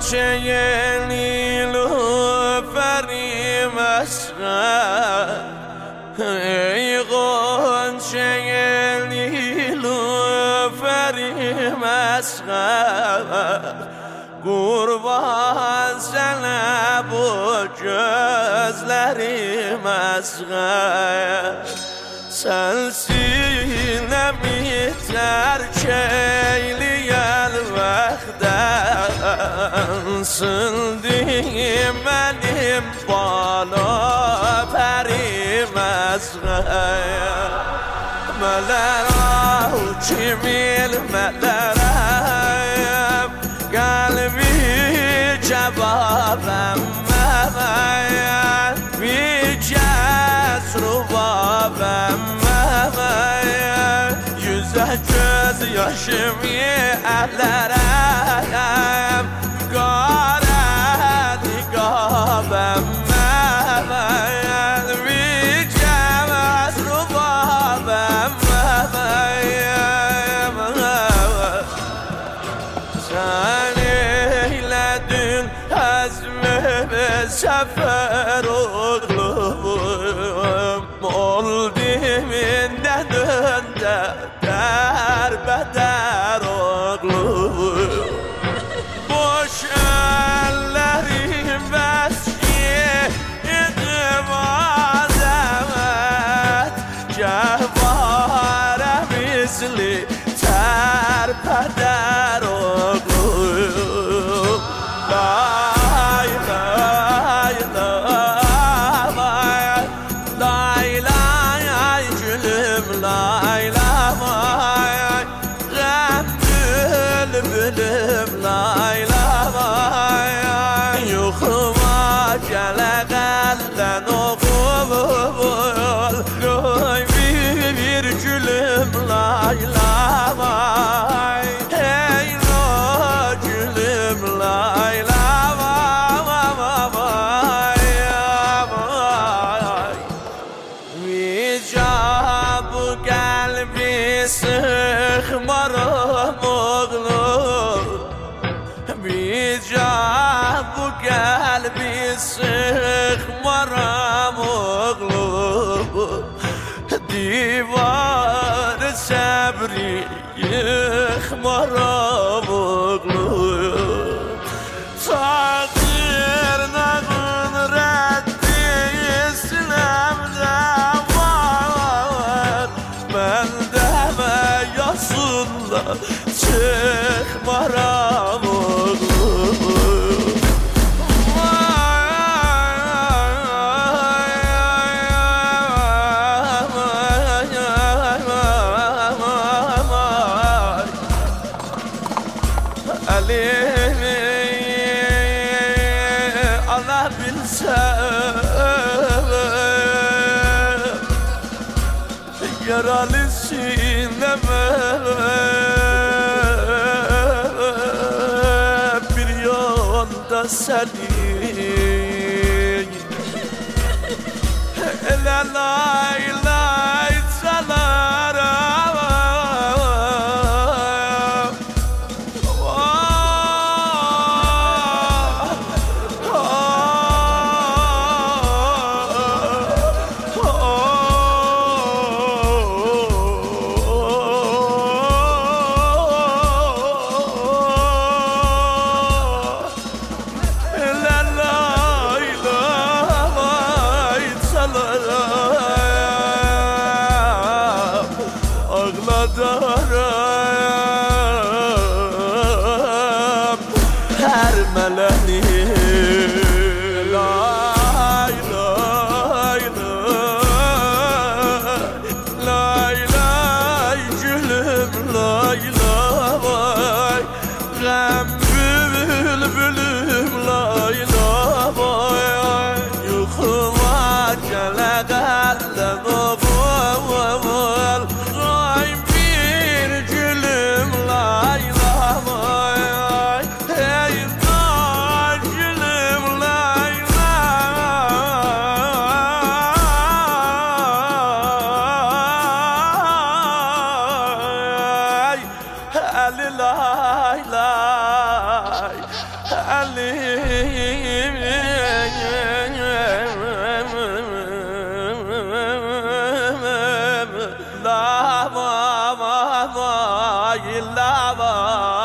غنچه نیلوفری مسخر ای غنچه نیلوفری مسخر قربان sana bu gözlerim asgar sensin mi terk eyleyen vakten sındım benim bana perim asgar meler kimil meler kalbi cevabım bir kez rubabım yüze göz yaşımı ellerim kara nikabım bir kez rubabım sen eyledin hazmimi sefer oğlum oldu minden önde derbeder oğlum boş ellerim besyedim azamet cevare misli terpeder oğlum lay lay lay lay lay gülüm lay lay gam bülbülüm lay lay yuxuma gələ qəldən oğul qoy bir gülüm lay lay hey lo gülüm lay lay bu kalbi sıkmarım oğlum bu kalbi sıkmarım oğlum divar sabri yıkmarım oğlum takdir nağın reddi İslam'da var ben deme yasında çıkmaram oğlum Allah bilsem yaralı sineme bir yanda senin la lay lay salarım ağladarım her meleni lay lay lay lay lay gülüm lay lay gam bülbülüm lay lay yuxuma gələ qəldən oğul bir gülüm lay lay hey gülüm lay lay Ali lay lay Alim la la la la